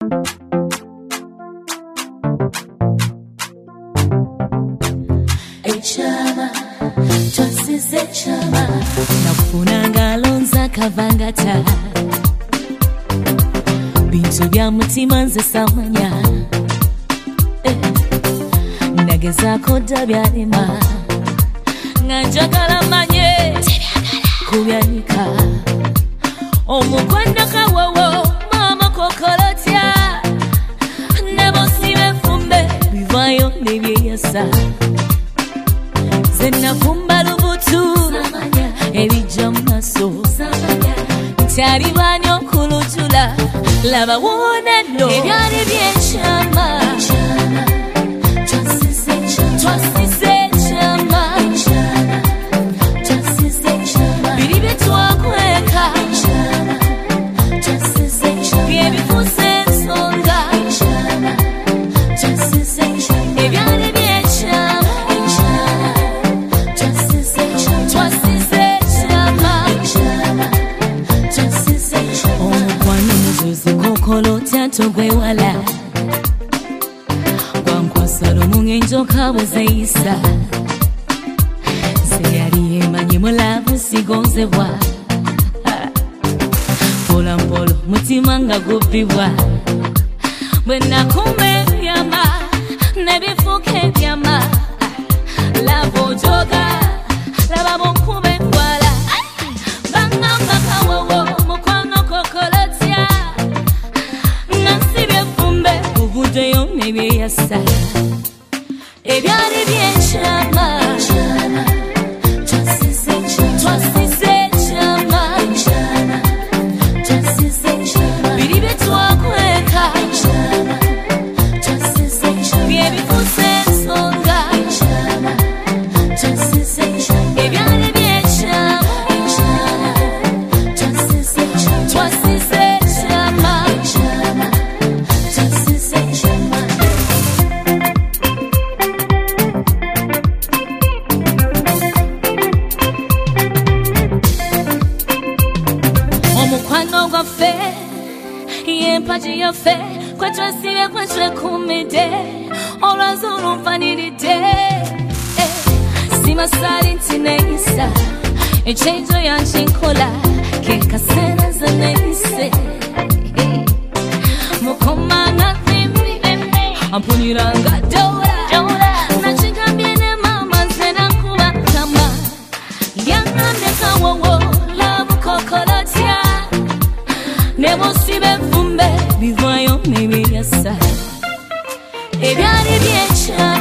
Echama, twasize echama, nafuna ngalonza kavangata, bintu bya mutima nze samanya, nagezako dabyalema, nganjagala manye kubyanika, omukwano kawowo mama kokolotya, nebosibe fumbe bivayo nebyeyasa, zenafumba lubutu ebijja mumaso, ntyalibani okulujula laba wonano ebyali byekyama, twasize ekyama, biri byetwakweka byebifuse ensonga, ebyali byekyama, omukwano muzuzi kokolotya togwewala, gwankwasala omungenjoka bwezeyisa, seyali yemanyi mulabu sigonzebwa, mpola mpola mutima nga gubbibwa, bwe nakuma ebyama nebifuuka ebyama, laba ojoga laba bonkuba entwala, bangamba kawowo mukwano kokolotya, nasibye fumbe buvuddeyo nebyeyasa, ebyali byekyama, twasize ekyama, biri byetwakweka byebifuse ensonga, ebyali byekyama, twasize ekyama. Omukwano gwaffe y'empagi yaffe, kwe twesibye kwe twekumidde, olwazi olunfaniridde, simasali nti neeyisa, ekyenjo yankinkola ke kaseera ze neeyise, mukomanga thimbi ampuniranga dola, nakigambye ne maama nze nakuba kama, yangambye kawowo labukokolotya, nebosibe fumbe bivayo nebyeyasa, ebyali byekyama.